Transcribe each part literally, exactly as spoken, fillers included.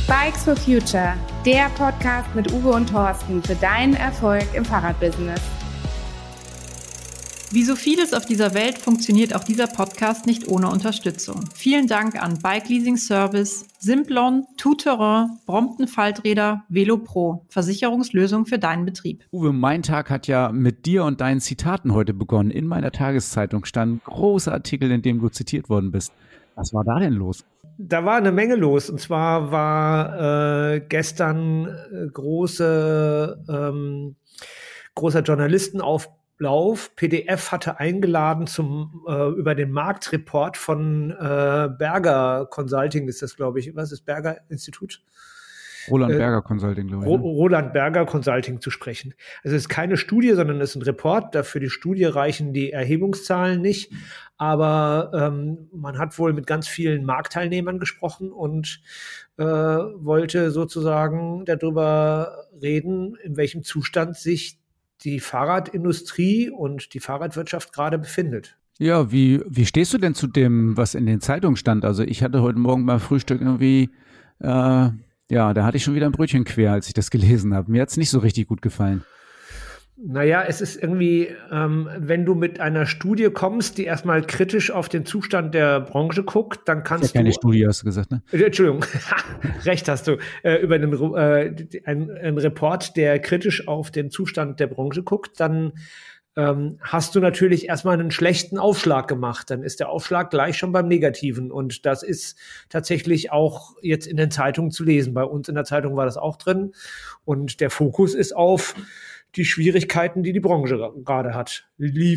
Bikes for Future, der Podcast mit Uwe und Thorsten für deinen Erfolg im Fahrradbusiness. Wie so vieles auf dieser Welt funktioniert auch dieser Podcast nicht ohne Unterstützung. Vielen Dank an Bike Leasing Service, Simplon, Tout Terrain, Brompton Falträder, VeloPro, Versicherungslösung für deinen Betrieb. Uwe, mein Tag hat ja mit dir und deinen Zitaten heute begonnen. In meiner Tageszeitung stand ein großer Artikel, in dem du zitiert worden bist. Was war da denn los? Da war eine Menge los. Und zwar war äh, gestern äh, große, ähm, großer Journalistenauflauf. P D F hatte eingeladen zum äh, über den Marktreport von äh, Berger Consulting, ist das, glaube ich. Was ist Berger Institut? Roland Berger Consulting, glaube ich. Ro- Ne? Roland Berger Consulting zu sprechen. Also es ist keine Studie, sondern es ist ein Report. Dafür die Studie reichen die Erhebungszahlen nicht. Aber ähm, man hat wohl mit ganz vielen Marktteilnehmern gesprochen und äh, wollte sozusagen darüber reden, in welchem Zustand sich die Fahrradindustrie und die Fahrradwirtschaft gerade befindet. Ja, wie, wie stehst du denn zu dem, was in den Zeitungen stand? Also ich hatte heute Morgen beim Frühstück irgendwie, äh, ja, da hatte ich schon wieder ein Brötchen quer, als ich das gelesen habe. Mir hat es nicht so richtig gut gefallen. Naja, es ist irgendwie, ähm, wenn du mit einer Studie kommst, die erstmal kritisch auf den Zustand der Branche guckt, dann kannst Das ist ja keine du... Studie, hast du gesagt, ne? Äh, Entschuldigung, recht hast du. Äh, über den, äh, ein, ein Report, der kritisch auf den Zustand der Branche guckt, dann ähm, hast du natürlich erstmal einen schlechten Aufschlag gemacht. Dann ist der Aufschlag gleich schon beim Negativen. Und das ist tatsächlich auch jetzt in den Zeitungen zu lesen. Bei uns in der Zeitung war das auch drin. Und der Fokus ist auf die Schwierigkeiten, die die Branche gerade hat.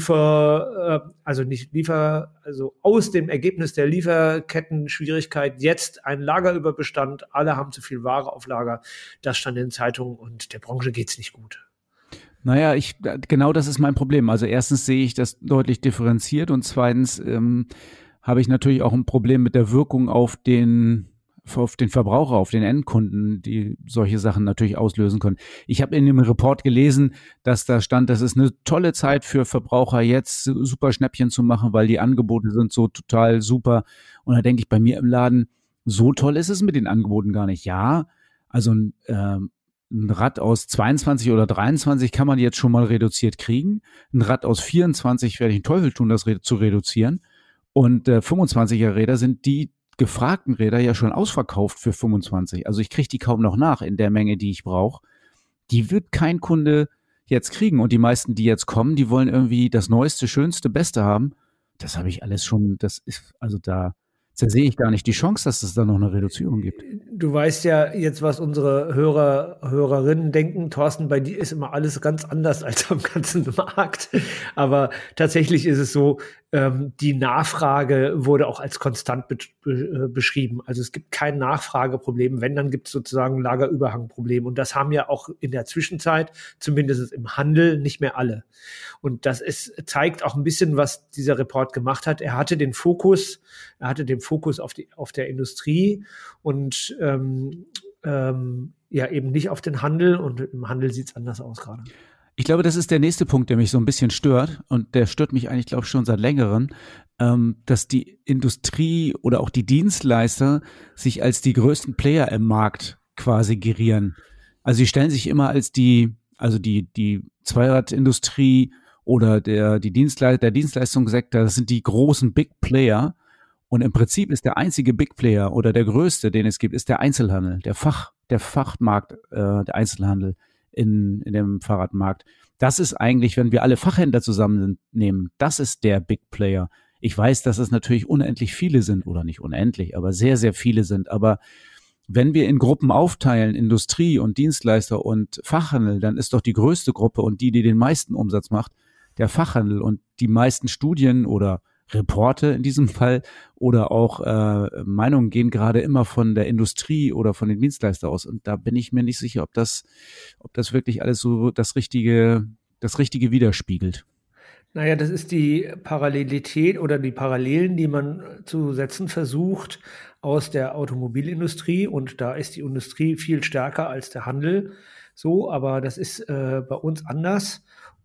Liefer, äh, also nicht Liefer, also aus dem Ergebnis der Lieferketten-Schwierigkeit jetzt ein Lagerüberbestand. Alle haben zu viel Ware auf Lager. Das stand in den Zeitungen und der Branche geht's nicht gut. Naja, ich, genau das ist mein Problem. Also erstens sehe ich das deutlich differenziert und zweitens ähm, habe ich natürlich auch ein Problem mit der Wirkung auf den auf den Verbraucher, auf den Endkunden, die solche Sachen natürlich auslösen können. Ich habe in dem Report gelesen, dass da stand, das ist eine tolle Zeit für Verbraucher, jetzt super Schnäppchen zu machen, weil die Angebote sind so total super. Und da denke ich bei mir im Laden, so toll ist es mit den Angeboten gar nicht. Ja, also ein, äh, ein Rad aus zweiundzwanzig oder dreiundzwanzig kann man jetzt schon mal reduziert kriegen. Ein Rad aus vierundzwanzig werde ich den Teufel tun, das re- zu reduzieren. Und äh, fünfundzwanziger Räder sind die gefragten Räder ja schon ausverkauft für fünfundzwanzig. Also ich kriege die kaum noch nach in der Menge, die ich brauche. Die wird kein Kunde jetzt kriegen. Und die meisten, die jetzt kommen, die wollen irgendwie das Neueste, Schönste, Beste haben. Das habe ich alles schon, das ist, also da, da sehe ich gar nicht die Chance, dass es da noch eine Reduzierung gibt. Du weißt ja jetzt, was unsere Hörer, Hörerinnen denken. Thorsten, bei dir ist immer alles ganz anders als am ganzen Markt. Aber tatsächlich ist es so, ähm, die Nachfrage wurde auch als konstant be- be- beschrieben. Also es gibt kein Nachfrageproblem. Wenn, dann gibt es sozusagen ein Lagerüberhangproblem. Und das haben ja auch in der Zwischenzeit, zumindest im Handel, nicht mehr alle. Und das ist, zeigt auch ein bisschen, was dieser Report gemacht hat. Er hatte den Fokus, er hatte den Fokus auf die, auf der Industrie und ähm, ähm, ja eben nicht auf den Handel. Und im Handel sieht es anders aus gerade. Ich glaube, das ist der nächste Punkt, der mich so ein bisschen stört. Und der stört mich eigentlich, glaube ich, schon seit längerem, ähm, dass die Industrie oder auch die Dienstleister sich als die größten Player im Markt quasi gerieren. Also sie stellen sich immer als die, also die, die Zweiradindustrie oder der, die Dienstleist- der Dienstleistungssektor, das sind die großen Big Player. Und im Prinzip ist der einzige Big Player oder der größte, den es gibt, ist der Einzelhandel, der Fach, der Fachmarkt, äh, der Einzelhandel in, in dem Fahrradmarkt. Das ist eigentlich, wenn wir alle Fachhändler zusammennehmen, das ist der Big Player. Ich weiß, dass es natürlich unendlich viele sind oder nicht unendlich, aber sehr, sehr viele sind. Aber wenn wir in Gruppen aufteilen, Industrie und Dienstleister und Fachhandel, dann ist doch die größte Gruppe und die, die den meisten Umsatz macht, der Fachhandel. Und die meisten Studien oder Reporte in diesem Fall oder auch äh, Meinungen gehen gerade immer von der Industrie oder von den Dienstleistern aus. Und da bin ich mir nicht sicher, ob das, ob das wirklich alles so das Richtige, das Richtige widerspiegelt. Naja, das ist die Parallelität oder die Parallelen, die man zu setzen versucht aus der Automobilindustrie. Und da ist die Industrie viel stärker als der Handel. So, aber das ist äh, bei uns anders.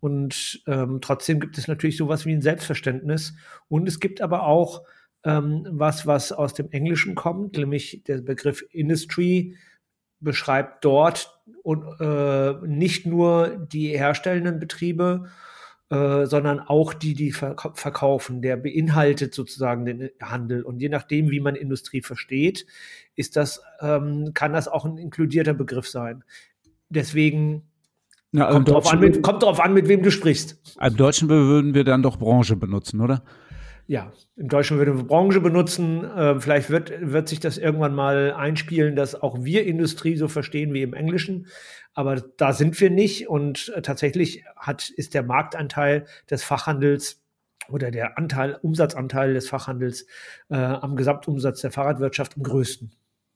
Und ähm, trotzdem gibt es natürlich sowas wie ein Selbstverständnis. Und es gibt aber auch ähm, was, was aus dem Englischen kommt, nämlich der Begriff Industry beschreibt dort und, äh, nicht nur die herstellenden Betriebe, äh, sondern auch die, die verk- verkaufen. Der beinhaltet sozusagen den Handel. Und je nachdem, wie man Industrie versteht, ist das, ähm, kann das auch ein inkludierter Begriff sein. Deswegen Ja, also kommt drauf an, mit, kommt drauf an, mit wem du sprichst. Im Deutschen würden wir dann doch Branche benutzen, oder? Ja, im Deutschen würden wir Branche benutzen. Äh, vielleicht wird, wird sich das irgendwann mal einspielen, dass auch wir Industrie so verstehen wie im Englischen. Aber da sind wir nicht. Und äh, tatsächlich hat, ist der Marktanteil des Fachhandels oder der Anteil, Umsatzanteil des Fachhandels äh, am Gesamtumsatz der Fahrradwirtschaft am größten.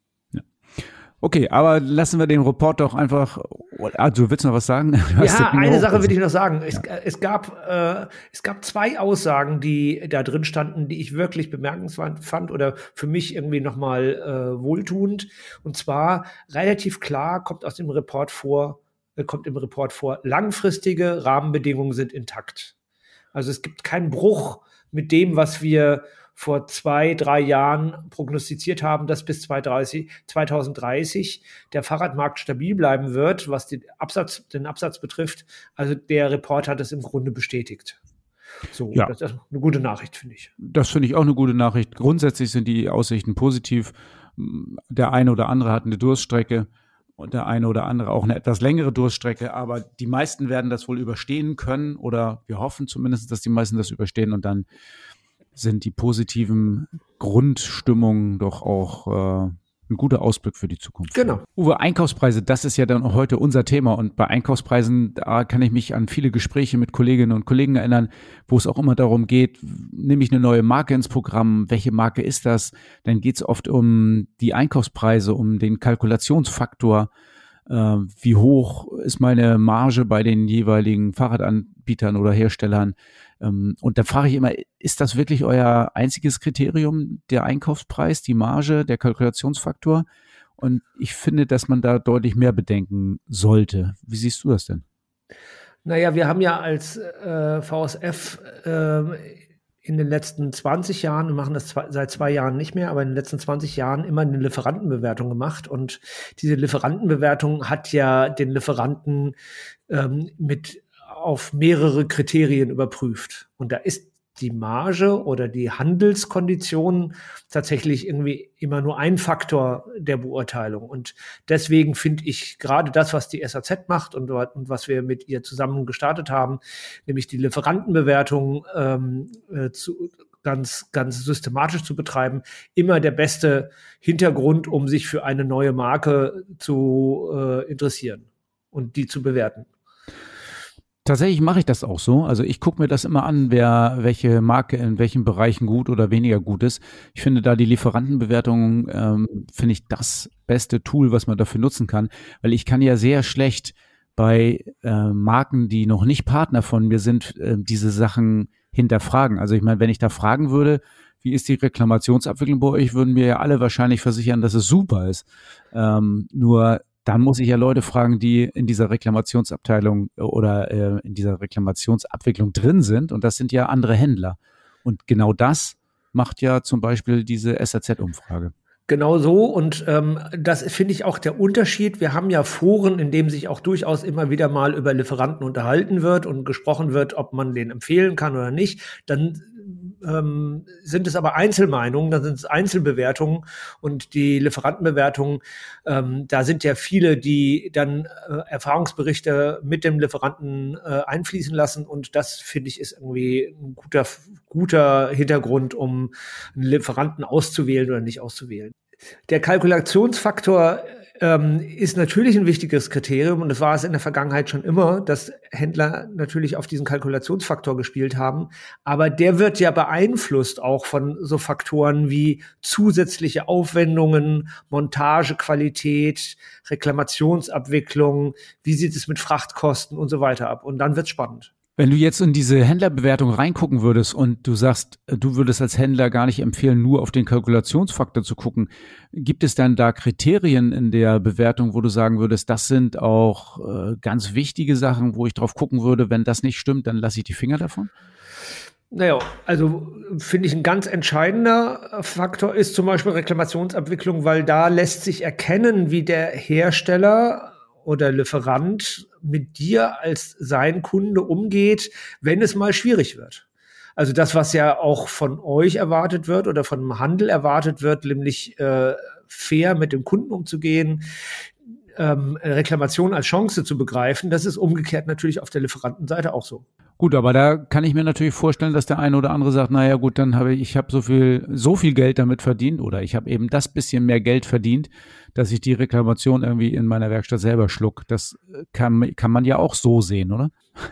Okay, aber lassen wir den Report doch einfach. Ah, du willst noch was sagen? Du hast Ja, das Ding eine hoch- Sache will ich noch sagen. Es, Ja. es, gab, äh, es gab zwei Aussagen, die da drin standen, die ich wirklich bemerkenswert fand oder für mich irgendwie nochmal äh, wohltuend. Und zwar relativ klar kommt aus dem Report vor, äh, kommt im Report vor, langfristige Rahmenbedingungen sind intakt. Also es gibt keinen Bruch mit dem, was wir vor zwei, drei Jahren prognostiziert haben, dass bis zwanzig dreißig der Fahrradmarkt stabil bleiben wird, was den Absatz, den Absatz betrifft. Also der Report hat es im Grunde bestätigt. So, Ja. das ist eine gute Nachricht, finde ich. Das finde ich auch eine gute Nachricht. Grundsätzlich sind die Aussichten positiv. Der eine oder andere hat eine Durststrecke und der eine oder andere auch eine etwas längere Durststrecke, aber die meisten werden das wohl überstehen können oder wir hoffen zumindest, dass die meisten das überstehen und dann sind die positiven Grundstimmungen doch auch äh, ein guter Ausblick für die Zukunft. Genau. Uwe, Einkaufspreise, das ist ja dann auch heute unser Thema und bei Einkaufspreisen, da kann ich mich an viele Gespräche mit Kolleginnen und Kollegen erinnern, wo es auch immer darum geht, nehme ich eine neue Marke ins Programm, welche Marke ist das? Dann geht es oft um die Einkaufspreise, um den Kalkulationsfaktor, äh, wie hoch ist meine Marge bei den jeweiligen Fahrradanbietern oder Herstellern. Ähm, und da frage ich immer, ist das wirklich euer einziges Kriterium, der Einkaufspreis, die Marge, der Kalkulationsfaktor? Und ich finde, dass man da deutlich mehr bedenken sollte. Wie siehst du das denn? Naja, wir haben ja als äh, V S F äh, in den letzten zwanzig Jahren, wir machen das zwei, seit zwei Jahren nicht mehr, aber in den letzten zwanzig Jahren immer eine Lieferantenbewertung gemacht. Und diese Lieferantenbewertung hat ja den Lieferanten ähm, mit auf mehrere Kriterien überprüft. Und da ist die Marge oder die Handelskonditionen tatsächlich irgendwie immer nur ein Faktor der Beurteilung. Und deswegen finde ich gerade das, was die S A Z macht und, und was wir mit ihr zusammen gestartet haben, nämlich die Lieferantenbewertung ähm, äh, zu, ganz, ganz systematisch zu betreiben, immer der beste Hintergrund, um sich für eine neue Marke zu äh, interessieren und die zu bewerten. Tatsächlich mache ich das auch so. Also ich gucke mir das immer an, wer welche Marke in welchen Bereichen gut oder weniger gut ist. Ich finde da die Lieferantenbewertung, ähm, finde ich das beste Tool, was man dafür nutzen kann, weil ich kann ja sehr schlecht bei äh, Marken, die noch nicht Partner von mir sind, äh, diese Sachen hinterfragen. Also ich meine, wenn ich da fragen würde, wie ist die Reklamationsabwicklung bei euch, würden mir ja alle wahrscheinlich versichern, dass es super ist. Ähm, nur dann muss ich ja Leute fragen, die in dieser Reklamationsabteilung oder äh, in dieser Reklamationsabwicklung drin sind. Und das sind ja andere Händler. Und genau das macht ja zum Beispiel diese S A Z-Umfrage. Genau so. Und ähm, das finde ich auch der Unterschied. Wir haben ja Foren, in denen sich auch durchaus immer wieder mal über Lieferanten unterhalten wird und gesprochen wird, ob man den empfehlen kann oder nicht. Dann ähm, sind es aber Einzelmeinungen, dann sind es Einzelbewertungen und die Lieferantenbewertungen, ähm, da sind ja viele, die dann äh, Erfahrungsberichte mit dem Lieferanten äh, einfließen lassen und das, finde ich, ist irgendwie ein guter, guter Hintergrund, um einen Lieferanten auszuwählen oder nicht auszuwählen. Der Kalkulationsfaktor ähm, ist natürlich ein wichtiges Kriterium und das war es in der Vergangenheit schon immer, dass Händler natürlich auf diesen Kalkulationsfaktor gespielt haben, aber der wird ja beeinflusst auch von so Faktoren wie zusätzliche Aufwendungen, Montagequalität, Reklamationsabwicklung, wie sieht es mit Frachtkosten und so weiter ab und dann wird's spannend. Wenn du jetzt in diese Händlerbewertung reingucken würdest und du sagst, du würdest als Händler gar nicht empfehlen, nur auf den Kalkulationsfaktor zu gucken, gibt es dann da Kriterien in der Bewertung, wo du sagen würdest, das sind auch äh, ganz wichtige Sachen, wo ich drauf gucken würde, wenn das nicht stimmt, dann lasse ich die Finger davon? Naja, also finde ich ein ganz entscheidender Faktor ist zum Beispiel Reklamationsabwicklung, weil da lässt sich erkennen, wie der Hersteller oder Lieferant mit dir als sein Kunde umgeht, wenn es mal schwierig wird. Also das, was ja auch von euch erwartet wird oder von dem Handel erwartet wird, nämlich äh, fair mit dem Kunden umzugehen, ähm, Reklamation als Chance zu begreifen, das ist umgekehrt natürlich auf der Lieferantenseite auch so. Gut, aber da kann ich mir natürlich vorstellen, dass der eine oder andere sagt, naja gut, dann habe ich, ich habe so viel, so viel Geld damit verdient oder ich habe eben das bisschen mehr Geld verdient, dass ich die Reklamation irgendwie in meiner Werkstatt selber schluck. Das kann, kann man ja auch so sehen, oder?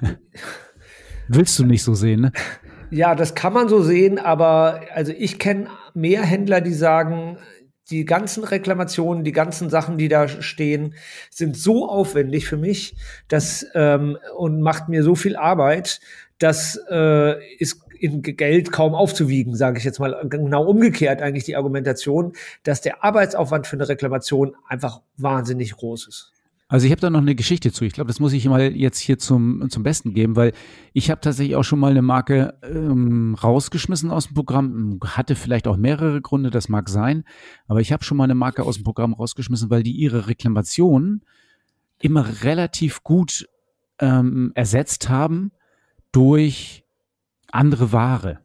Willst du nicht so sehen, ne? Ja, das kann man so sehen, aber also ich kenne mehr Händler, die sagen, die ganzen Reklamationen, die ganzen Sachen, die da stehen, sind so aufwendig für mich, dass ähm, und macht mir so viel Arbeit, das äh, ist in Geld kaum aufzuwiegen, sage ich jetzt mal. Genau umgekehrt eigentlich die Argumentation, dass der Arbeitsaufwand für eine Reklamation einfach wahnsinnig groß ist. Also ich habe da noch eine Geschichte zu. Ich glaube, das muss ich mal jetzt hier zum zum Besten geben, weil ich habe tatsächlich auch schon mal eine Marke ähm, rausgeschmissen aus dem Programm. Hatte vielleicht auch mehrere Gründe, das mag sein. Aber ich habe schon mal eine Marke aus dem Programm rausgeschmissen, weil die ihre Reklamation immer relativ gut ähm, ersetzt haben durch andere Ware.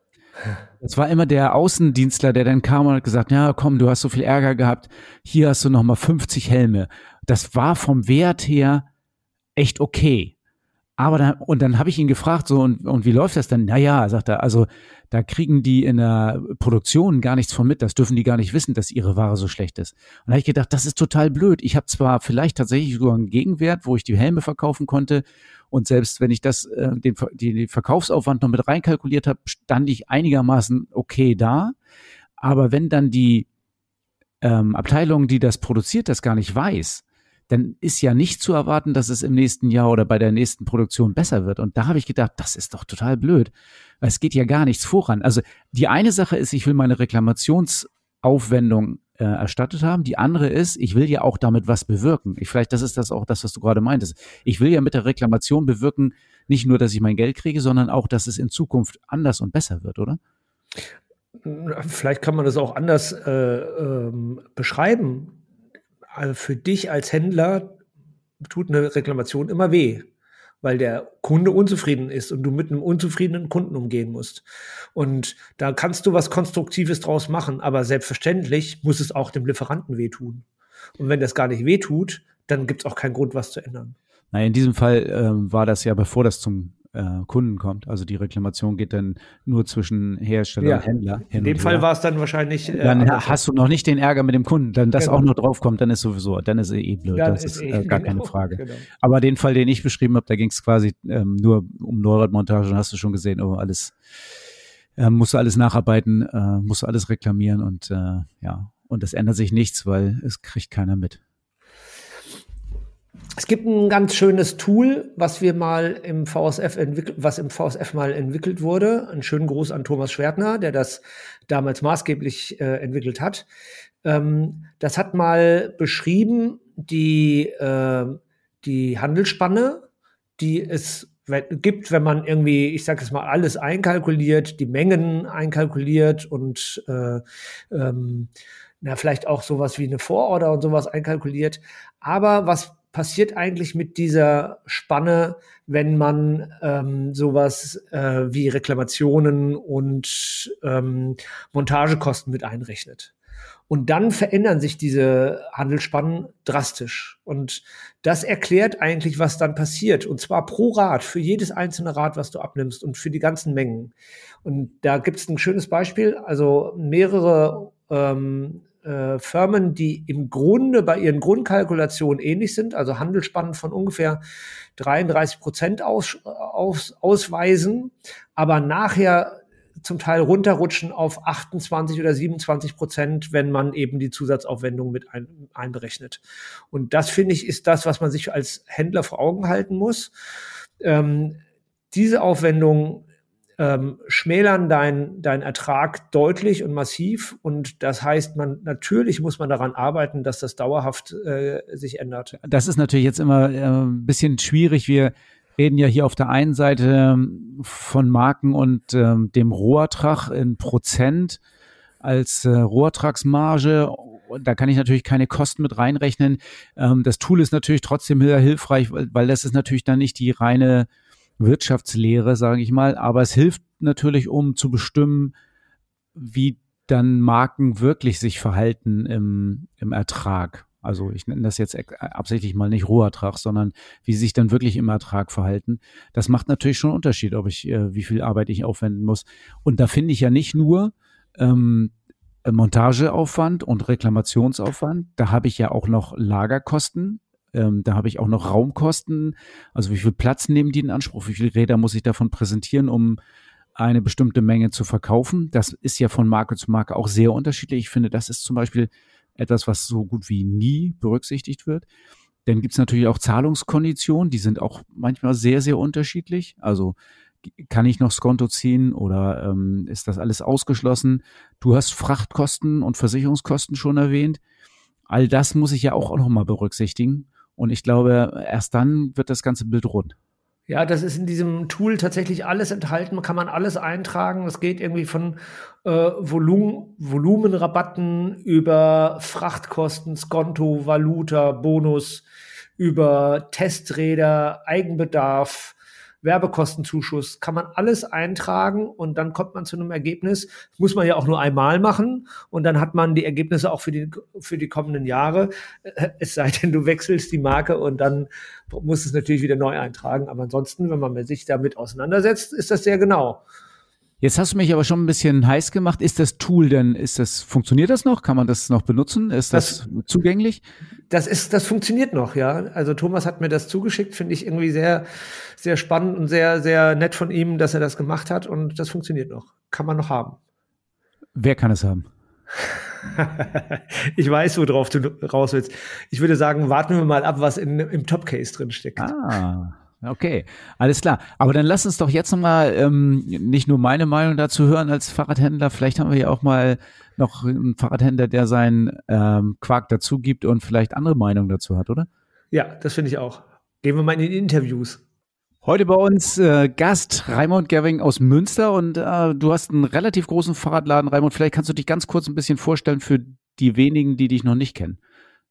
Es war immer der Außendienstler, der dann kam und hat gesagt, ja komm, du hast so viel Ärger gehabt, hier hast du nochmal fünfzig Helme. Das war vom Wert her echt okay. Aber dann, und dann habe ich ihn gefragt, so, und, und wie läuft das denn? Naja, sagt er, also da kriegen die in der Produktion gar nichts von mit, das dürfen die gar nicht wissen, dass ihre Ware so schlecht ist. Und da habe ich gedacht, das ist total blöd. Ich habe zwar vielleicht tatsächlich sogar einen Gegenwert, wo ich die Helme verkaufen konnte, und selbst wenn ich das, äh, den, die, den Verkaufsaufwand noch mit reinkalkuliert habe, stand ich einigermaßen okay da. Aber wenn dann die ähm, Abteilung, die das produziert, das gar nicht weiß, dann ist ja nicht zu erwarten, dass es im nächsten Jahr oder bei der nächsten Produktion besser wird. Und da habe ich gedacht, das ist doch total blöd. Weil es geht ja gar nichts voran. Also die eine Sache ist, ich will meine Reklamationsaufwendung äh, erstattet haben. Die andere ist, ich will ja auch damit was bewirken. Ich, vielleicht, das ist das auch das, was du gerade meintest. Ich will ja mit der Reklamation bewirken, nicht nur, dass ich mein Geld kriege, sondern auch, dass es in Zukunft anders und besser wird, oder? Vielleicht kann man das auch anders äh, ähm, beschreiben. Also für dich als Händler tut eine Reklamation immer weh, weil der Kunde unzufrieden ist und du mit einem unzufriedenen Kunden umgehen musst. Und da kannst du was Konstruktives draus machen, aber selbstverständlich muss es auch dem Lieferanten wehtun. Und wenn das gar nicht wehtut, dann gibt es auch keinen Grund, was zu ändern. Na, in diesem Fall äh, war das ja, bevor das zum äh, Kunden kommt. Also die Reklamation geht dann nur zwischen Hersteller Ja, und Händler. in dem Fall war es dann wahrscheinlich. Äh, Dann anders. hast du noch nicht den Ärger mit dem Kunden. Dann das Genau. auch noch draufkommt, dann ist sowieso, dann ist eh blöd. Dann das ist ist eh- äh, gar genau, keine Frage. genau. Aber den Fall, den ich beschrieben habe, da ging es quasi ähm, nur um Neuradmontage. Dann hast du schon gesehen, oh, alles äh, musst du alles nacharbeiten, äh, musst du alles reklamieren und äh, ja, und es ändert sich nichts, weil es kriegt keiner mit. Es gibt ein ganz schönes Tool, was wir mal im V S F entwickelt, was im V S F mal entwickelt wurde. Einen schönen Gruß an Thomas Schwertner, der das damals maßgeblich äh, entwickelt hat. Ähm, das hat mal beschrieben die äh, die Handelsspanne, die es gibt, wenn man irgendwie, ich sage jetzt mal, alles einkalkuliert, die Mengen einkalkuliert und äh, ähm, na, vielleicht auch sowas wie eine Vororder und sowas einkalkuliert. Aber was passiert eigentlich mit dieser Spanne, wenn man ähm, sowas äh, wie Reklamationen und ähm, Montagekosten mit einrechnet? Und dann verändern sich diese Handelsspannen drastisch. Und das erklärt eigentlich, was dann passiert. Und zwar pro Rad, für jedes einzelne Rad, was du abnimmst und für die ganzen Mengen. Und da gibt es ein schönes Beispiel. Also mehrere ähm, äh, Firmen, die im Grunde bei ihren Grundkalkulationen ähnlich sind, also Handelsspannen von ungefähr dreiunddreißig Prozent aus, aus, ausweisen, aber nachher zum Teil runterrutschen auf achtundzwanzig oder siebenundzwanzig Prozent, wenn man eben die Zusatzaufwendungen mit ein, einberechnet. Und das, finde ich, ist das, was man sich als Händler vor Augen halten muss. Ähm, diese Aufwendungen ähm, schmälern deinen dein Ertrag deutlich und massiv. Und das heißt, man natürlich muss man daran arbeiten, dass das dauerhaft äh, sich ändert. Das ist natürlich jetzt immer äh, ein bisschen schwierig. Wir reden ja hier auf der einen Seite von Marken und ähm, dem Rohertrag in Prozent als äh, Rohertragsmarge. Da kann ich natürlich keine Kosten mit reinrechnen. Ähm, das Tool ist natürlich trotzdem sehr hilfreich, weil, weil das ist natürlich dann nicht die reine Wirtschaftslehre, sage ich mal, aber es hilft natürlich, um zu bestimmen, wie dann Marken wirklich sich verhalten im, im Ertrag. Also ich nenne das jetzt absichtlich mal nicht Rohertrag, sondern wie sie sich dann wirklich im Ertrag verhalten. Das macht natürlich schon einen Unterschied, ob ich, äh, wie viel Arbeit ich aufwenden muss. Und da finde ich ja nicht nur ähm, Montageaufwand und Reklamationsaufwand, da habe ich ja auch noch Lagerkosten, ähm, da habe ich auch noch Raumkosten, also wie viel Platz nehmen die in Anspruch, wie viele Räder muss ich davon präsentieren, um eine bestimmte Menge zu verkaufen. Das ist ja von Marke zu Marke auch sehr unterschiedlich. Ich finde, das ist zum Beispiel etwas, was so gut wie nie berücksichtigt wird. Dann gibt es natürlich auch Zahlungskonditionen, die sind auch manchmal sehr, sehr unterschiedlich. Also kann ich noch Skonto ziehen oder ähm, ist das alles ausgeschlossen? Du hast Frachtkosten und Versicherungskosten schon erwähnt. All das muss ich ja auch noch mal berücksichtigen. Und ich glaube, erst dann wird das ganze Bild rund. Ja, das ist in diesem Tool tatsächlich alles enthalten, kann man alles eintragen. Das geht irgendwie von äh, Volumen, Volumenrabatten über Frachtkosten, Skonto, Valuta, Bonus, über Testräder, Eigenbedarf, Werbekostenzuschuss, kann man alles eintragen und dann kommt man zu einem Ergebnis. Das muss man ja auch nur einmal machen und dann hat man die Ergebnisse auch für die, für die kommenden Jahre. Es sei denn, du wechselst die Marke und dann musst du es natürlich wieder neu eintragen. Aber ansonsten, wenn man sich damit auseinandersetzt, ist das sehr genau. Jetzt hast du mich aber schon ein bisschen heiß gemacht. Ist das Tool denn, ist das, funktioniert das noch? Kann man das noch benutzen? Ist das, das zugänglich? Das ist, das funktioniert noch, ja. Also Thomas hat mir das zugeschickt, finde ich irgendwie sehr, sehr spannend und sehr, sehr nett von ihm, dass er das gemacht hat und das funktioniert noch. Kann man noch haben. Wer kann es haben? Ich weiß, worauf du raus willst. Ich würde sagen, warten wir mal ab, was in, im Top-Case drin steckt. Ah. Okay, alles klar. Aber dann lass uns doch jetzt nochmal ähm, nicht nur meine Meinung dazu hören als Fahrradhändler. Vielleicht haben wir ja auch mal noch einen Fahrradhändler, der seinen ähm, Quark dazu gibt und vielleicht andere Meinungen dazu hat, oder? Ja, das finde ich auch. Gehen wir mal in die Interviews. Heute bei uns äh, Gast Raimund Gerving aus Münster und äh, du hast einen relativ großen Fahrradladen. Raimund, vielleicht kannst du dich ganz kurz ein bisschen vorstellen für die wenigen, die dich noch nicht kennen.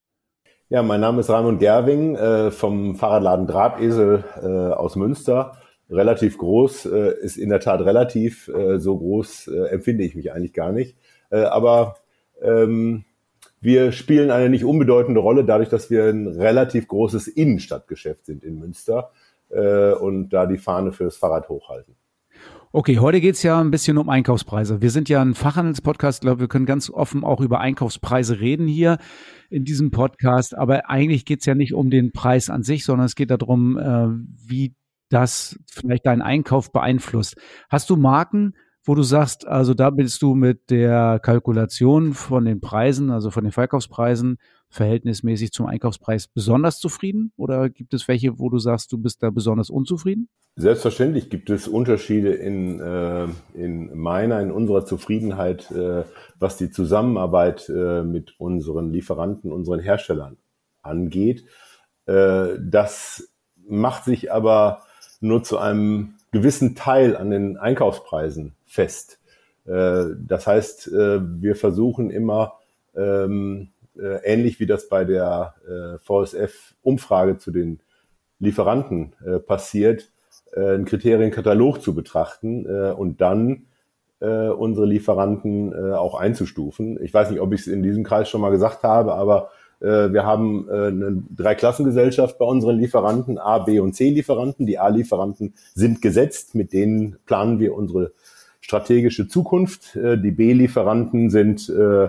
Ja, mein Name ist Raimund Gerving äh, vom Fahrradladen Drahtesel äh, aus Münster. Relativ groß, äh, ist in der Tat relativ, äh, so groß äh, empfinde ich mich eigentlich gar nicht. Äh, aber ähm, wir spielen eine nicht unbedeutende Rolle, dadurch, dass wir ein relativ großes Innenstadtgeschäft sind in Münster äh, und da die Fahne fürs Fahrrad hochhalten. Okay, heute geht's ja ein bisschen um Einkaufspreise. Wir sind ja ein Fachhandelspodcast, ich glaube, wir können ganz offen auch über Einkaufspreise reden hier in diesem Podcast, aber eigentlich geht's ja nicht um den Preis an sich, sondern es geht darum, äh, wie das vielleicht deinen Einkauf beeinflusst. Hast du Marken, wo du sagst, also da bist du mit der Kalkulation von den Preisen, also von den Verkaufspreisen, verhältnismäßig zum Einkaufspreis besonders zufrieden? Oder gibt es welche, wo du sagst, du bist da besonders unzufrieden? Selbstverständlich gibt es Unterschiede in, äh, in meiner, in unserer Zufriedenheit, äh, was die Zusammenarbeit äh, mit unseren Lieferanten, unseren Herstellern angeht. Äh, das macht sich aber nur zu einem gewissen Teil an den Einkaufspreisen fest. Äh, das heißt, äh, wir versuchen immer, ähm, äh, ähnlich wie das bei der äh, V S F-Umfrage zu den Lieferanten äh, passiert, einen Kriterienkatalog zu betrachten äh, und dann äh, unsere Lieferanten äh, auch einzustufen. Ich weiß nicht, ob ich es in diesem Kreis schon mal gesagt habe, aber äh, wir haben äh, eine Dreiklassengesellschaft bei unseren Lieferanten, A, B und C-Lieferanten. Die A-Lieferanten sind gesetzt, mit denen planen wir unsere strategische Zukunft. Äh, die B-Lieferanten sind äh,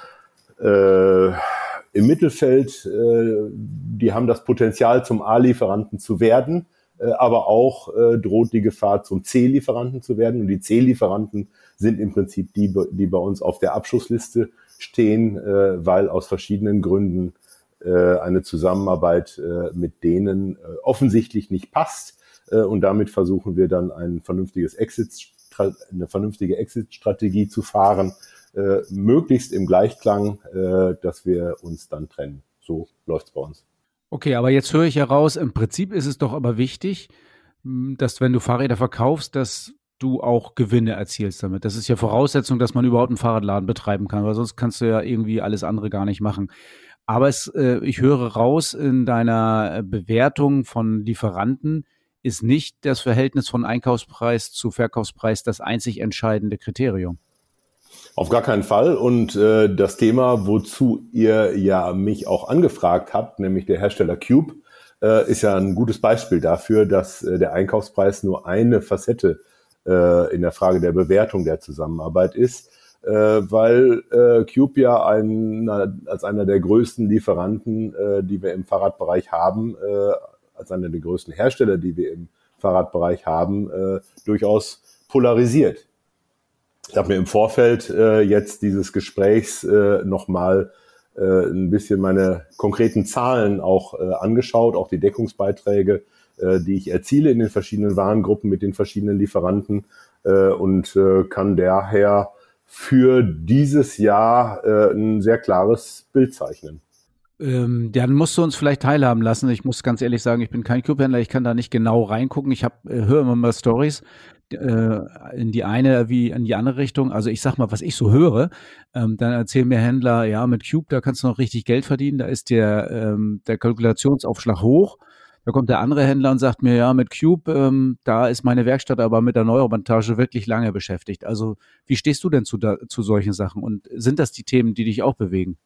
äh, im Mittelfeld, äh, die haben das Potenzial, zum A-Lieferanten zu werden. Aber auch äh, droht die Gefahr, zum C-Lieferanten zu werden. Und die C-Lieferanten sind im Prinzip die, die bei uns auf der Abschussliste stehen, äh, weil aus verschiedenen Gründen äh, eine Zusammenarbeit äh, mit denen äh, offensichtlich nicht passt. Äh, und damit versuchen wir dann ein vernünftiges Exit, eine vernünftige Exit-Strategie zu fahren, äh, möglichst im Gleichklang, äh, dass wir uns dann trennen. So läuft's bei uns. Okay, aber jetzt höre ich heraus, im Prinzip ist es doch aber wichtig, dass wenn du Fahrräder verkaufst, dass du auch Gewinne erzielst damit. Das ist ja Voraussetzung, dass man überhaupt einen Fahrradladen betreiben kann, weil sonst kannst du ja irgendwie alles andere gar nicht machen. Aber es, äh, ich höre raus, in deiner Bewertung von Lieferanten ist nicht das Verhältnis von Einkaufspreis zu Verkaufspreis das einzig entscheidende Kriterium. Auf gar keinen Fall. Und äh, das Thema, wozu ihr ja mich auch angefragt habt, nämlich der Hersteller Cube, äh, ist ja ein gutes Beispiel dafür, dass äh, der Einkaufspreis nur eine Facette äh, in der Frage der Bewertung der Zusammenarbeit ist, äh, weil äh, Cube ja ein, als einer der größten Lieferanten, äh, die wir im Fahrradbereich haben, äh, als einer der größten Hersteller, die wir im Fahrradbereich haben, äh, durchaus polarisiert. Ich habe mir im Vorfeld äh, jetzt dieses Gesprächs äh, nochmal äh, ein bisschen meine konkreten Zahlen auch äh, angeschaut, auch die Deckungsbeiträge, äh, die ich erziele in den verschiedenen Warengruppen mit den verschiedenen Lieferanten äh, und äh, kann daher für dieses Jahr äh, ein sehr klares Bild zeichnen. Ähm, dann musst du uns vielleicht teilhaben lassen. Ich muss ganz ehrlich sagen, ich bin kein Cube-Händler, ich kann da nicht genau reingucken. Ich hab, äh, höre immer mal Stories äh, in die eine wie in die andere Richtung. Also ich sag mal, was ich so höre, ähm, dann erzählen mir Händler, ja, mit Cube, da kannst du noch richtig Geld verdienen, da ist der, ähm, der Kalkulationsaufschlag hoch. Da kommt der andere Händler und sagt mir, ja, mit Cube, ähm, da ist meine Werkstatt aber mit der Neuromontage wirklich lange beschäftigt. Also wie stehst du denn zu, da, zu solchen Sachen? Und sind das die Themen, die dich auch bewegen?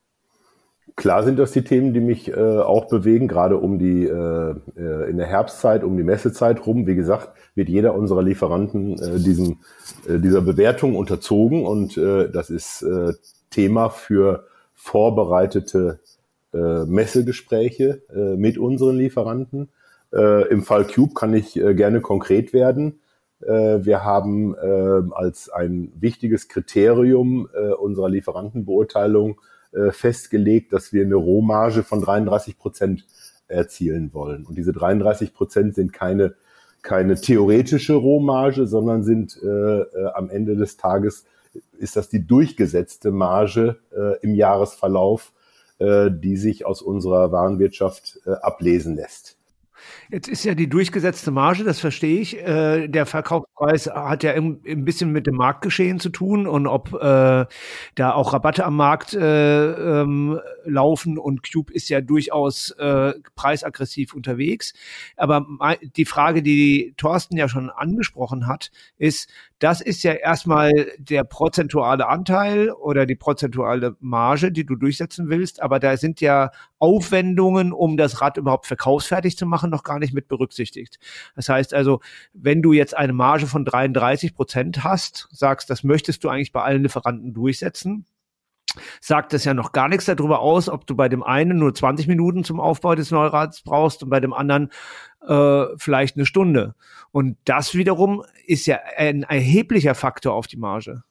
Klar sind das die Themen, die mich äh, auch bewegen, gerade um die äh, in der Herbstzeit, um die Messezeit rum. Wie gesagt, wird jeder unserer Lieferanten äh, diesem, äh, dieser Bewertung unterzogen und äh, das ist äh, Thema für vorbereitete äh, Messegespräche äh, mit unseren Lieferanten. Äh, Im Fall Cube kann ich äh, gerne konkret werden. Äh, wir haben äh, als ein wichtiges Kriterium äh, unserer Lieferantenbeurteilung festgelegt, dass wir eine Rohmarge von dreiunddreißig Prozent erzielen wollen. Und diese dreiunddreißig Prozent sind keine, keine theoretische Rohmarge, sondern sind äh, am Ende des Tages, ist das die durchgesetzte Marge äh, im Jahresverlauf, äh, die sich aus unserer Warenwirtschaft äh, ablesen lässt. Jetzt ist ja die durchgesetzte Marge, das verstehe ich. Äh, der Verkaufspreis hat ja im, ein bisschen mit dem Marktgeschehen zu tun und ob äh, da auch Rabatte am Markt äh, ähm, laufen und Cube ist ja durchaus äh, preisaggressiv unterwegs. Aber die Frage, die Thorsten ja schon angesprochen hat, ist, das ist ja erstmal der prozentuale Anteil oder die prozentuale Marge, die du durchsetzen willst. Aber da sind ja Aufwendungen, um das Rad überhaupt verkaufsfertig zu machen, noch gar nicht mit berücksichtigt. Das heißt also, wenn du jetzt eine Marge von dreiunddreißig Prozent hast, sagst, das möchtest du eigentlich bei allen Lieferanten durchsetzen, sagt das ja noch gar nichts darüber aus, ob du bei dem einen nur zwanzig Minuten zum Aufbau des Neurads brauchst und bei dem anderen äh, vielleicht eine Stunde. Und das wiederum ist ja ein erheblicher Faktor auf die Marge.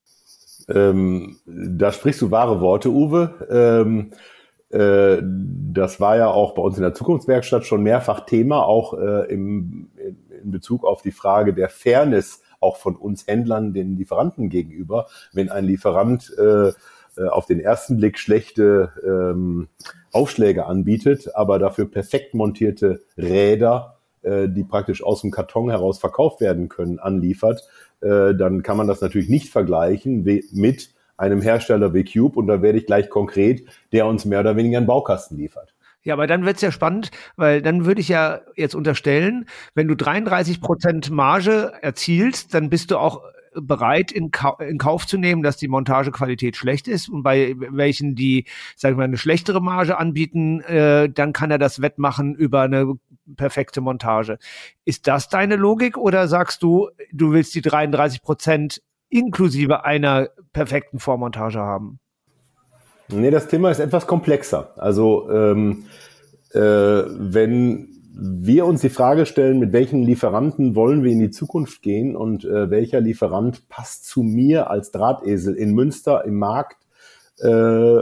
Ähm, da sprichst du wahre Worte, Uwe. Ähm, äh, das war ja auch bei uns in der Zukunftswerkstatt schon mehrfach Thema, auch äh, im, in Bezug auf die Frage der Fairness auch von uns Händlern den Lieferanten gegenüber. Wenn ein Lieferant äh, auf den ersten Blick schlechte ähm, Aufschläge anbietet, aber dafür perfekt montierte Räder, äh, die praktisch aus dem Karton heraus verkauft werden können, anliefert, äh, dann kann man das natürlich nicht vergleichen wie, mit einem Hersteller wie Cube und da werde ich gleich konkret, der uns mehr oder weniger einen Baukasten liefert. Ja, aber dann wird's ja spannend, weil dann würde ich ja jetzt unterstellen, wenn du dreiunddreißig Prozent Marge erzielst, dann bist du auch bereit, in, Ka- in Kauf zu nehmen, dass die Montagequalität schlecht ist und bei welchen, die, sagen wir mal, eine schlechtere Marge anbieten, äh, dann kann er das wettmachen über eine perfekte Montage. Ist das deine Logik oder sagst du, du willst die dreiunddreißig Prozent inklusive einer perfekten Vormontage haben? Nee, das Thema ist etwas komplexer. Also ähm, äh, wenn wir uns die Frage stellen, mit welchen Lieferanten wollen wir in die Zukunft gehen und äh, welcher Lieferant passt zu mir als Drahtesel in Münster im Markt äh,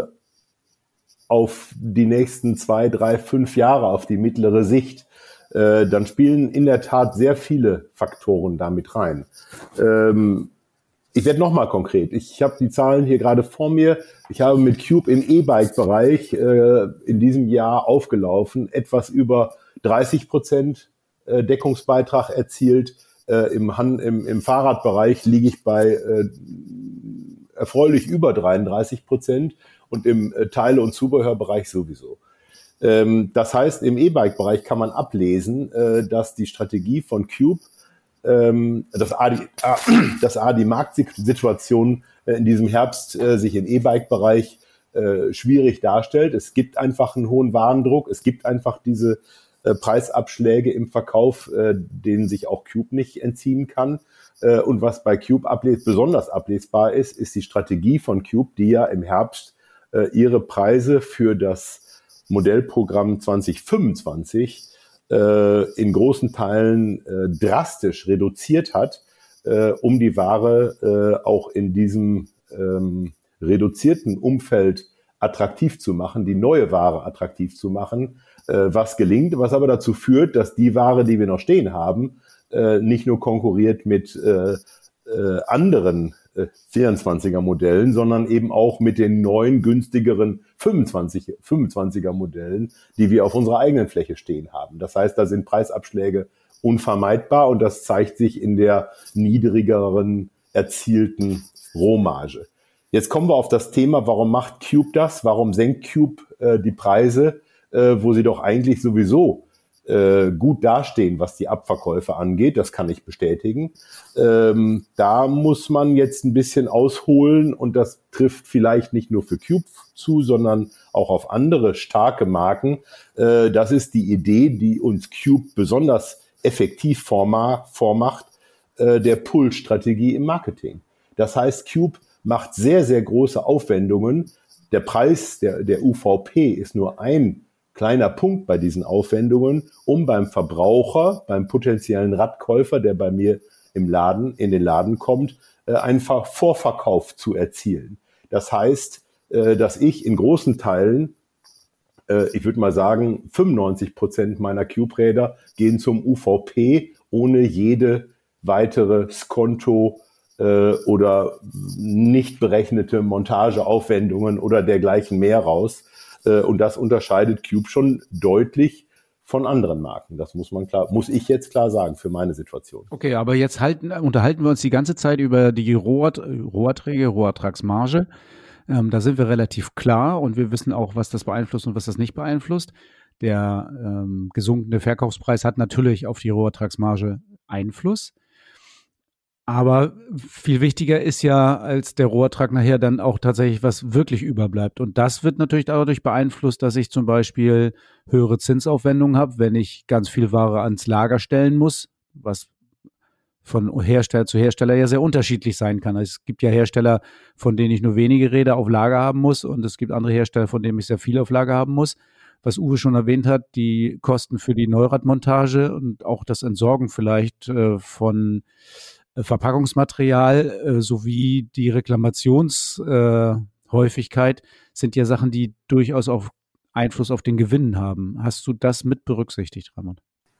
auf die nächsten zwei, drei, fünf Jahre, auf die mittlere Sicht, äh, dann spielen in der Tat sehr viele Faktoren damit rein. Ähm, Ich werde nochmal konkret. Ich habe die Zahlen hier gerade vor mir. Ich habe mit Cube im E-Bike-Bereich äh, in diesem Jahr aufgelaufen etwas über dreißig Prozent äh, Deckungsbeitrag erzielt. Äh, im, Han- im, Im Fahrradbereich liege ich bei äh, erfreulich über dreiunddreißig Prozent und im äh, Teile- und Zubehörbereich sowieso. Ähm, das heißt, im E-Bike-Bereich kann man ablesen, äh, dass die Strategie von Cube, ähm, dass A, die, A, dass A, die Marktsituation äh, in diesem Herbst äh, sich im E-Bike-Bereich äh, schwierig darstellt. Es gibt einfach einen hohen Warendruck, es gibt einfach diese äh, Preisabschläge im Verkauf, äh, denen sich auch Cube nicht entziehen kann. Äh, und was bei Cube ables- besonders ablesbar ist, ist die Strategie von Cube, die ja im Herbst äh, ihre Preise für das Modellprogramm zwanzig fünfundzwanzig äh, in großen Teilen äh, drastisch reduziert hat, äh, um die Ware äh, auch in diesem ähm, reduzierten Umfeld attraktiv zu machen, die neue Ware attraktiv zu machen, äh, was gelingt, was aber dazu führt, dass die Ware, die wir noch stehen haben, äh, nicht nur konkurriert mit äh, äh, anderen äh, vierundzwanziger Modellen, sondern eben auch mit den neuen, günstigeren fünfundzwanzig, fünfundzwanziger Modellen, die wir auf unserer eigenen Fläche stehen haben. Das heißt, da sind Preisabschläge unvermeidbar und das zeigt sich in der niedrigeren erzielten Rohmarge. Jetzt kommen wir auf das Thema, warum macht Cube das? Warum senkt Cube äh, die Preise, äh, wo sie doch eigentlich sowieso äh, gut dastehen, was die Abverkäufe angeht? Das kann ich bestätigen. Ähm, da muss man jetzt ein bisschen ausholen und das trifft vielleicht nicht nur für Cube zu, sondern auch auf andere starke Marken. Äh, das ist die Idee, die uns Cube besonders effektiv vorma- vormacht, äh, der Pull-Strategie im Marketing. Das heißt, Cube macht sehr, sehr große Aufwendungen. Der Preis, der, der U V P ist nur ein kleiner Punkt bei diesen Aufwendungen, um beim Verbraucher, beim potenziellen Radkäufer, der bei mir im Laden, in den Laden kommt, einen Vorverkauf zu erzielen. Das heißt, dass ich in großen Teilen, ich würde mal sagen, fünfundneunzig Prozent meiner Cube-Räder gehen zum U V P ohne jede weitere Skonto oder nicht berechnete Montageaufwendungen oder dergleichen mehr raus. Und das unterscheidet Cube schon deutlich von anderen Marken. Das muss man klar, muss ich jetzt klar sagen für meine Situation. Okay, aber jetzt halten, unterhalten wir uns die ganze Zeit über die Rohr, Rohrträge, Rohertragsmarge. Ähm, da sind wir relativ klar und wir wissen auch, was das beeinflusst und was das nicht beeinflusst. Der ähm, gesunkene Verkaufspreis hat natürlich auf die Rohertragsmarge Einfluss. Aber viel wichtiger ist ja als der Rohertrag nachher dann auch tatsächlich, was wirklich überbleibt. Und das wird natürlich dadurch beeinflusst, dass ich zum Beispiel höhere Zinsaufwendungen habe, wenn ich ganz viel Ware ans Lager stellen muss, was von Hersteller zu Hersteller ja sehr unterschiedlich sein kann. Also es gibt ja Hersteller, von denen ich nur wenige Räder auf Lager haben muss und es gibt andere Hersteller, von denen ich sehr viel auf Lager haben muss. Was Uwe schon erwähnt hat, die Kosten für die Neuradmontage und auch das Entsorgen vielleicht äh, von Verpackungsmaterial äh, sowie die Reklamationshäufigkeit äh, sind ja Sachen, die durchaus auch Einfluss auf den Gewinn haben. Hast du das mit berücksichtigt, Ramon?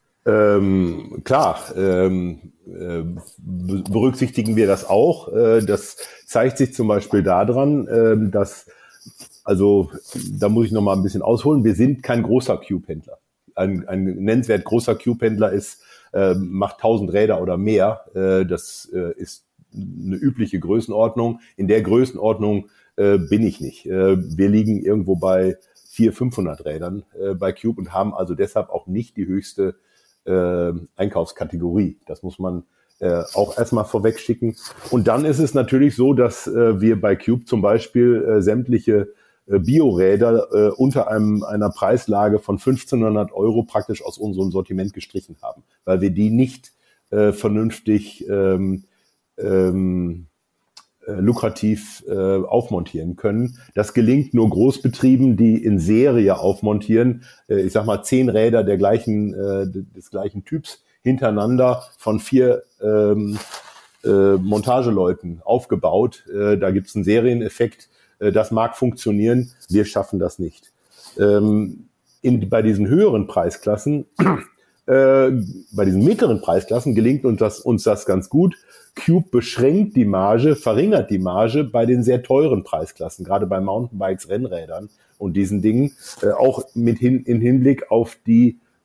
Ähm, klar, ähm, äh, berücksichtigen wir das auch. Äh, das zeigt sich zum Beispiel daran, äh, dass, also da muss ich noch mal ein bisschen ausholen, wir sind kein großer Cube-Händler. Ein, ein nennenswert großer Cube-Händler ist Äh, macht tausend Räder oder mehr. Äh, das äh, ist eine übliche Größenordnung. In der Größenordnung äh, bin ich nicht. Äh, wir liegen irgendwo bei vierhundert, fünfhundert Rädern äh, bei Cube und haben also deshalb auch nicht die höchste äh, Einkaufskategorie. Das muss man äh, auch erstmal vorweg schicken. Und dann ist es natürlich so, dass äh, wir bei Cube zum Beispiel äh, sämtliche Bioräder äh, unter einem, einer Preislage von fünfzehnhundert Euro praktisch aus unserem Sortiment gestrichen haben, weil wir die nicht äh, vernünftig ähm, ähm, äh, lukrativ äh, aufmontieren können. Das gelingt nur Großbetrieben, die in Serie aufmontieren. Äh, ich sag mal zehn Räder der gleichen, äh, des gleichen Typs hintereinander von vier ähm, äh, Montageleuten aufgebaut. Äh, da gibt's einen Serieneffekt. Das mag funktionieren, wir schaffen das nicht. Ähm, in, bei diesen höheren Preisklassen, äh, bei diesen mittleren Preisklassen gelingt uns das, uns das ganz gut. Cube beschränkt die Marge, verringert die Marge bei den sehr teuren Preisklassen, gerade bei Mountainbikes, Rennrädern und diesen Dingen, äh, auch mit hin, in Hinblick auf die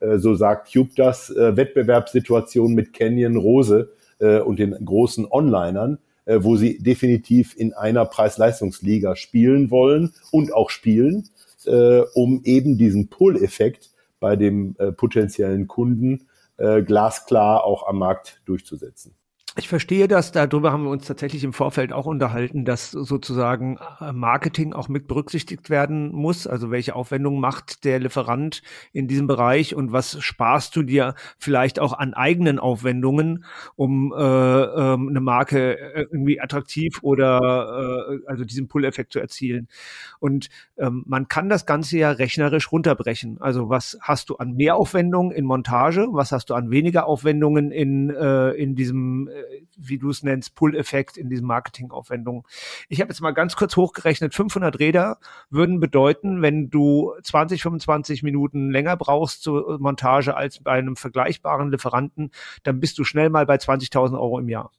äh, so sagt Cube das, äh, Wettbewerbssituation mit Canyon, Rose äh, und den großen Onlinern, äh, wo sie definitiv in einer Preis-Leistungsliga spielen wollen und auch spielen, äh, um eben diesen Pull-Effekt bei dem äh, potenziellen Kunden äh, glasklar auch am Markt durchzusetzen. Ich verstehe das, darüber haben wir uns tatsächlich im Vorfeld auch unterhalten, dass sozusagen Marketing auch mit berücksichtigt werden muss. Also welche Aufwendungen macht der Lieferant in diesem Bereich und was sparst du dir vielleicht auch an eigenen Aufwendungen, um äh, äh, eine Marke irgendwie attraktiv oder äh, also diesen Pull-Effekt zu erzielen. Und ähm, man kann das Ganze ja rechnerisch runterbrechen. Also was hast du an Mehraufwendungen in Montage, was hast du an weniger Aufwendungen in, äh, in diesem wie du es nennst, Pull-Effekt in diesen Marketingaufwendungen. Ich habe jetzt mal ganz kurz hochgerechnet, fünfhundert Räder würden bedeuten, wenn du zwanzig, fünfundzwanzig Minuten länger brauchst zur Montage als bei einem vergleichbaren Lieferanten, dann bist du schnell mal bei zwanzigtausend Euro im Jahr.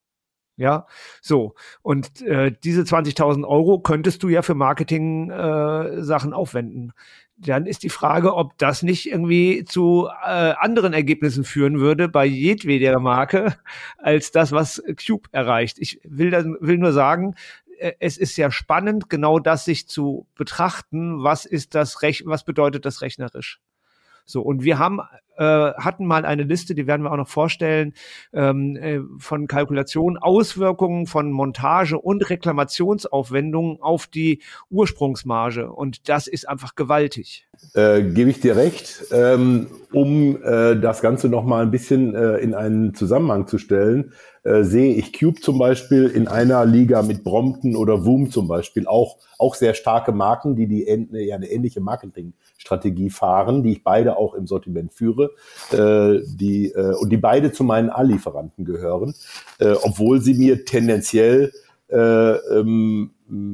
Ja, so. Und äh, diese zwanzigtausend Euro könntest du ja für Marketing-Sachen äh, aufwenden. Dann ist die Frage, ob das nicht irgendwie zu äh, anderen Ergebnissen führen würde bei jedweder Marke als das, was Cube erreicht. Ich will, das, will nur sagen, äh, es ist sehr spannend, genau das sich zu betrachten. Was ist das Rech- was bedeutet das rechnerisch? So, und wir haben äh, hatten mal eine Liste, die werden wir auch noch vorstellen, ähm, äh, von Kalkulationen, Auswirkungen von Montage und Reklamationsaufwendungen auf die Ursprungsmarge. Und das ist einfach gewaltig. Äh, gebe ich dir recht. Ähm, um äh, das Ganze noch mal ein bisschen äh, in einen Zusammenhang zu stellen, äh, sehe ich Cube zum Beispiel in einer Liga mit Brompton oder Voom zum Beispiel auch auch sehr starke Marken, die die ja eine ähnliche Marketingstrategie fahren, die ich beide auch im Sortiment führe, äh, die äh, und die beide zu meinen A-Lieferanten gehören, äh, obwohl sie mir tendenziell äh, ähm,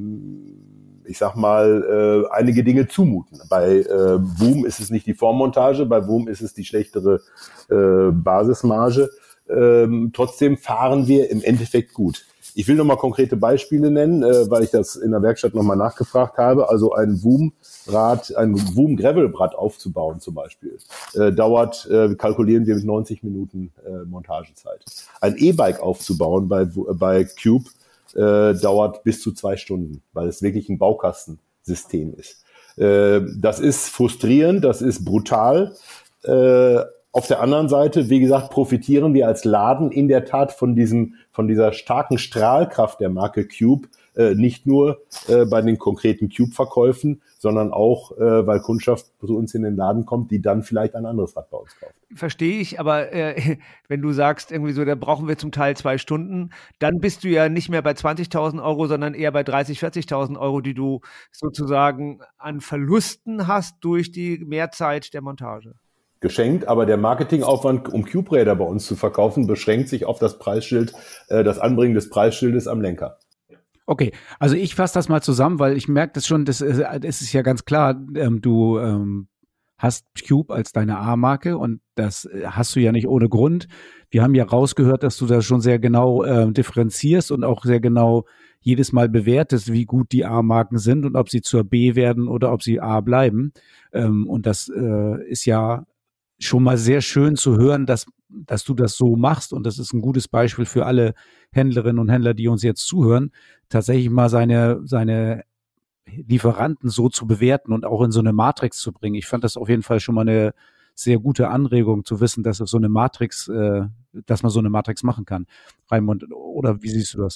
ich sag mal, äh, einige Dinge zumuten. Bei äh, Voom ist es nicht die Vormontage, bei Voom ist es die schlechtere äh, Basismarge. Ähm, trotzdem fahren wir im Endeffekt gut. Ich will nochmal konkrete Beispiele nennen, äh, weil ich das in der Werkstatt nochmal nachgefragt habe. Also ein Voom-Rad, ein Voom-Gravel-Rad aufzubauen zum Beispiel, äh, dauert, äh, kalkulieren wir mit neunzig Minuten äh, Montagezeit. Ein E-Bike aufzubauen bei, bei Cube Äh, dauert bis zu zwei Stunden, weil es wirklich ein Baukastensystem ist. Äh, das ist frustrierend, das ist brutal. Äh, auf der anderen Seite, wie gesagt, profitieren wir als Laden in der Tat von diesem, von dieser starken Strahlkraft der Marke Cube, äh, nicht nur äh, bei den konkreten Cube-Verkäufen, sondern auch, äh, weil Kundschaft zu uns in den Laden kommt, die dann vielleicht ein anderes Rad bei uns kauft. Verstehe ich, aber äh, wenn du sagst, irgendwie so, da brauchen wir zum Teil zwei Stunden, dann bist du ja nicht mehr bei zwanzigtausend Euro, sondern eher bei dreißigtausend, vierzigtausend Euro, die du sozusagen an Verlusten hast durch die Mehrzeit der Montage. Geschenkt, aber der Marketingaufwand, um Cube-Räder bei uns zu verkaufen, beschränkt sich auf das Preisschild, äh, das Anbringen des Preisschildes am Lenker. Okay, also ich fasse das mal zusammen, weil ich merke das schon, das ist, das ist ja ganz klar, ähm, du ähm, hast Cube als deine A-Marke und das hast du ja nicht ohne Grund. Wir haben ja rausgehört, dass du da schon sehr genau äh, differenzierst und auch sehr genau jedes Mal bewertest, wie gut die A-Marken sind und ob sie zur B werden oder ob sie A bleiben. Ähm, und das äh, ist ja schon mal sehr schön zu hören, dass, dass du das so machst. Und das ist ein gutes Beispiel für alle Händlerinnen und Händler, die uns jetzt zuhören, tatsächlich mal seine, seine Lieferanten so zu bewerten und auch in so eine Matrix zu bringen. Ich fand das auf jeden Fall schon mal eine sehr gute Anregung zu wissen, dass es so eine Matrix, äh, dass man so eine Matrix machen kann. Raimund, oder wie siehst du das?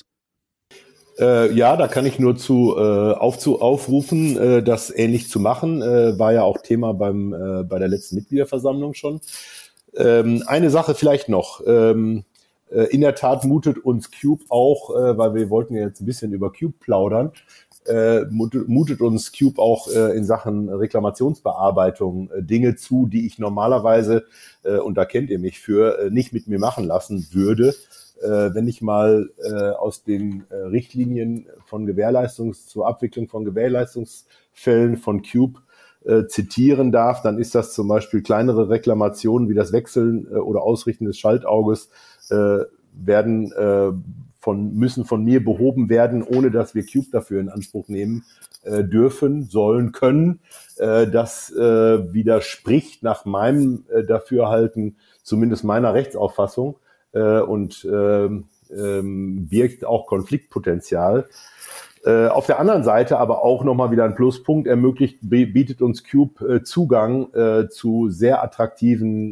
Äh, ja, da kann ich nur zu, äh, aufzu, aufrufen, äh, das ähnlich zu machen. Äh, war ja auch Thema beim äh, bei der letzten Mitgliederversammlung schon. Ähm, eine Sache vielleicht noch. Ähm, äh, in der Tat mutet uns Cube auch, äh, weil wir wollten ja jetzt ein bisschen über Cube plaudern, äh, mutet, mutet uns Cube auch äh, in Sachen Reklamationsbearbeitung äh, Dinge zu, die ich normalerweise, äh, und da kennt ihr mich für, äh, nicht mit mir machen lassen würde. Äh, wenn ich mal äh, aus den äh, Richtlinien von Gewährleistungs zur Abwicklung von Gewährleistungsfällen von Cube äh, zitieren darf, dann ist das zum Beispiel kleinere Reklamationen wie das Wechseln äh, oder Ausrichten des Schaltauges äh, werden äh, von, müssen von mir behoben werden, ohne dass wir Cube dafür in Anspruch nehmen äh, dürfen, sollen, können. Äh, das äh, widerspricht nach meinem äh, Dafürhalten, zumindest meiner Rechtsauffassung, äh, und äh, äh, birgt auch Konfliktpotenzial. Äh, auf der anderen Seite aber auch nochmal wieder ein Pluspunkt, ermöglicht, bietet uns Cube äh, Zugang äh, zu sehr attraktiven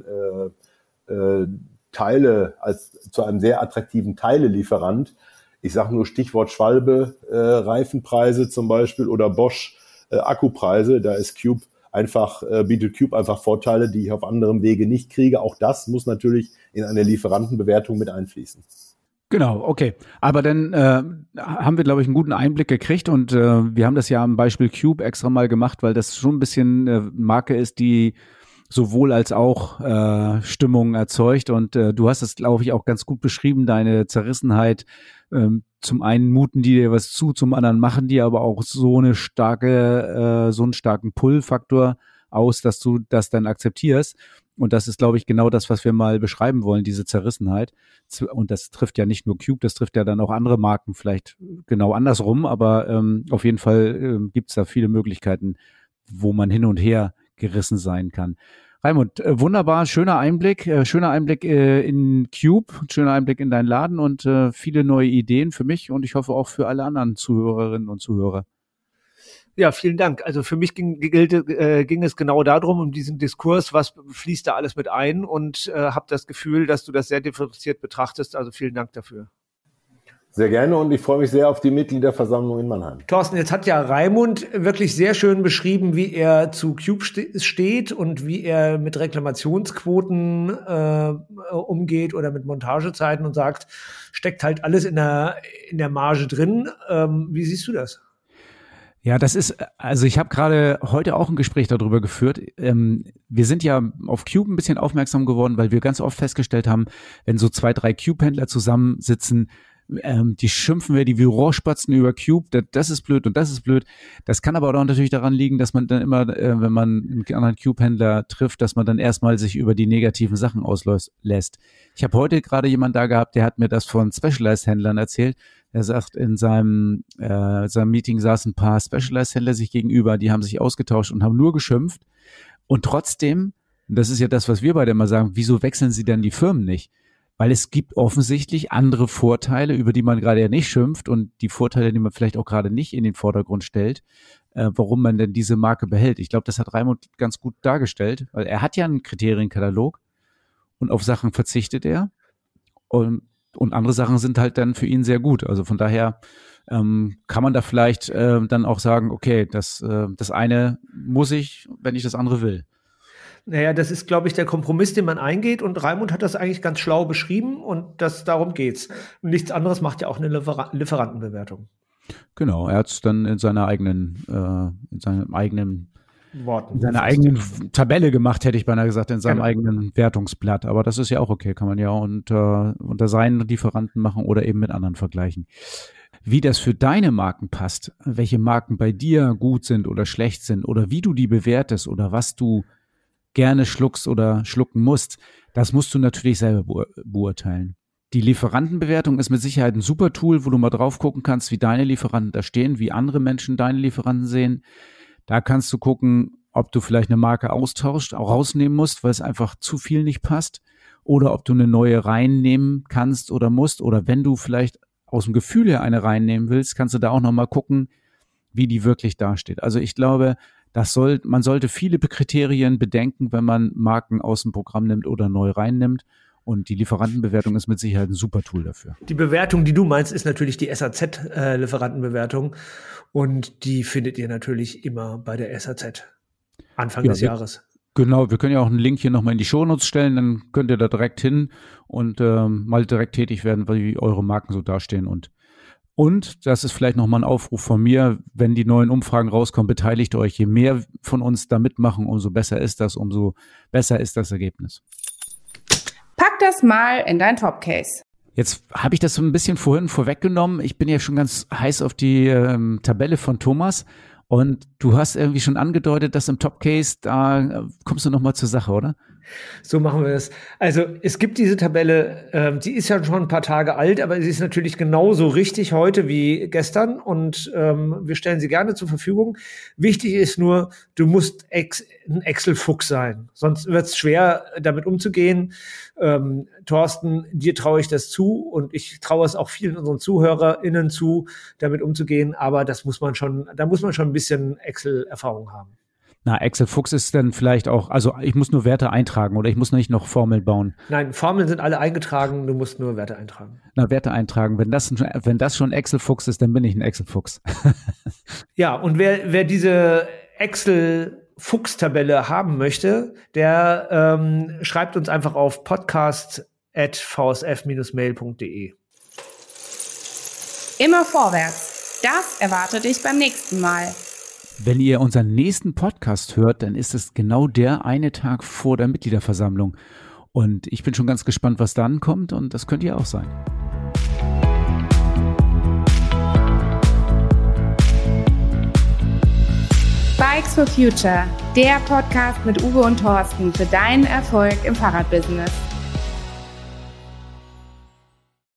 äh, äh, Teile, als zu einem sehr attraktiven Teilelieferant. Ich sage nur Stichwort Schwalbe, äh, Reifenpreise zum Beispiel oder Bosch äh, Akkupreise. Da ist Cube einfach, äh, bietet Cube einfach Vorteile, die ich auf anderem Wege nicht kriege. Auch das muss natürlich in eine Lieferantenbewertung mit einfließen. Genau, okay. Aber dann äh, haben wir, glaube ich, einen guten Einblick gekriegt und äh, wir haben das ja am Beispiel Cube extra mal gemacht, weil das schon ein bisschen äh, Marke ist, die sowohl als auch äh, Stimmung erzeugt und äh, du hast es, glaube ich, auch ganz gut beschrieben, deine Zerrissenheit. Ähm, zum einen muten die dir was zu, zum anderen machen die aber auch so eine starke, äh, so einen starken Pull-Faktor aus, dass du das dann akzeptierst. Und das ist, glaube ich, genau das, was wir mal beschreiben wollen, diese Zerrissenheit. Und das trifft ja nicht nur Cube, das trifft ja dann auch andere Marken, vielleicht genau andersrum, aber ähm, auf jeden Fall ähm, gibt es da viele Möglichkeiten, wo man hin und her gerissen sein kann. Raimund, äh, wunderbar, schöner Einblick, äh, schöner Einblick äh, in Cube, schöner Einblick in deinen Laden und äh, viele neue Ideen für mich und ich hoffe auch für alle anderen Zuhörerinnen und Zuhörer. Ja, vielen Dank. Also für mich ging, gilt, äh, ging es genau darum, um diesen Diskurs, was fließt da alles mit ein und äh, habe das Gefühl, dass du das sehr differenziert betrachtest. Also vielen Dank dafür. Sehr gerne und ich freue mich sehr auf die Mitgliederversammlung in Mannheim. Thorsten, jetzt hat ja Raimund wirklich sehr schön beschrieben, wie er zu Cube st- steht und wie er mit Reklamationsquoten äh, umgeht oder mit Montagezeiten und sagt, steckt halt alles in der, in der Marge drin. Ähm, wie siehst du das? Ja, das ist, also ich habe gerade heute auch ein Gespräch darüber geführt. Ähm, wir sind ja auf Cube ein bisschen aufmerksam geworden, weil wir ganz oft festgestellt haben, wenn so zwei, drei Cube-Händler zusammensitzen, ähm, die schimpfen wir die wie Rohrspatzen über Cube, das, das ist blöd und das ist blöd. Das kann aber auch natürlich daran liegen, dass man dann immer, äh, wenn man einen anderen Cube-Händler trifft, dass man dann erstmal sich über die negativen Sachen auslässt. Ich habe heute gerade jemand da gehabt, der hat mir das von Specialized-Händlern erzählt. Er sagt, in seinem, äh, seinem Meeting saßen ein paar Specialized-Händler sich gegenüber, die haben sich ausgetauscht und haben nur geschimpft. Und trotzdem, das ist ja das, was wir beide immer sagen, wieso wechseln sie denn die Firmen nicht? Weil es gibt offensichtlich andere Vorteile, über die man gerade ja nicht schimpft und die Vorteile, die man vielleicht auch gerade nicht in den Vordergrund stellt, äh, warum man denn diese Marke behält. Ich glaube, das hat Raimund ganz gut dargestellt, weil er hat ja einen Kriterienkatalog und auf Sachen verzichtet er und Und andere Sachen sind halt dann für ihn sehr gut. Also von daher ähm, kann man da vielleicht äh, dann auch sagen, okay, das, äh, das eine muss ich, wenn ich das andere will. Naja, das ist, glaube ich, der Kompromiss, den man eingeht. Und Raimund hat das eigentlich ganz schlau beschrieben. Und das, darum geht's. Und nichts anderes macht ja auch eine Liefer- Lieferantenbewertung. Genau, er hat es dann in seiner eigenen, äh, in seinem eigenen Worten. In seiner eigenen Tabelle gemacht, hätte ich beinahe gesagt, in seinem genau. eigenen Wertungsblatt. Aber das ist ja auch okay, kann man ja unter, unter seinen Lieferanten machen oder eben mit anderen vergleichen. Wie das für deine Marken passt, welche Marken bei dir gut sind oder schlecht sind oder wie du die bewertest oder was du gerne schluckst oder schlucken musst, das musst du natürlich selber beur- beurteilen. Die Lieferantenbewertung ist mit Sicherheit ein super Tool, wo du mal drauf gucken kannst, wie deine Lieferanten da stehen, wie andere Menschen deine Lieferanten sehen. Da kannst du gucken, ob du vielleicht eine Marke austauscht, auch rausnehmen musst, weil es einfach zu viel nicht passt. Oder ob du eine neue reinnehmen kannst oder musst. Oder wenn du vielleicht aus dem Gefühl her eine reinnehmen willst, kannst du da auch nochmal gucken, wie die wirklich dasteht. Also ich glaube, das soll, man sollte viele Kriterien bedenken, wenn man Marken aus dem Programm nimmt oder neu reinnimmt. Und die Lieferantenbewertung ist mit Sicherheit ein super Tool dafür. Die Bewertung, die du meinst, ist natürlich die S A Z-Lieferantenbewertung. Und die findet ihr natürlich immer bei der S A Z Anfang Ja, des wir- Jahres. Genau, wir können ja auch einen Link hier nochmal in die Shownotes stellen, dann könnt ihr da direkt hin und ähm, mal direkt tätig werden, wie eure Marken so dastehen. Und, und das ist vielleicht nochmal ein Aufruf von mir, wenn die neuen Umfragen rauskommen, beteiligt euch. Je mehr von uns da mitmachen, umso besser ist das, umso besser ist das Ergebnis. Pack das mal in dein Topcase. Jetzt habe ich das so ein bisschen vorhin vorweggenommen. Ich bin ja schon ganz heiß auf die ähm, Tabelle von Thomas. Und du hast irgendwie schon angedeutet, dass im Topcase, da äh, kommst du nochmal zur Sache, oder? So machen wir das. Also es gibt diese Tabelle, ähm, die ist ja schon ein paar Tage alt, aber sie ist natürlich genauso richtig heute wie gestern und ähm, wir stellen sie gerne zur Verfügung. Wichtig ist nur, du musst ex- ein Excel-Fuchs sein, sonst wird es schwer, damit umzugehen. Ähm, Thorsten, dir traue ich das zu und ich traue es auch vielen unseren ZuhörerInnen zu, damit umzugehen, aber das muss man schon, da muss man schon ein bisschen Excel-Erfahrung haben. Na, Excel-Fuchs ist dann vielleicht auch, also ich muss nur Werte eintragen oder ich muss nicht noch Formeln bauen. Nein, Formeln sind alle eingetragen, du musst nur Werte eintragen. Na, Werte eintragen. Wenn das, wenn das schon Excel-Fuchs ist, dann bin ich ein Excel-Fuchs. Ja, und wer, wer diese Excel-Fuchs-Tabelle haben möchte, der ähm, schreibt uns einfach auf podcast at v s f dash mail punkt d e. Immer vorwärts. Das erwartet dich beim nächsten Mal. Wenn ihr unseren nächsten Podcast hört, dann ist es genau der eine Tag vor der Mitgliederversammlung. Und ich bin schon ganz gespannt, was dann kommt und das könnt ihr auch sein. Bikes for Future, der Podcast mit Uwe und Thorsten für deinen Erfolg im Fahrradbusiness.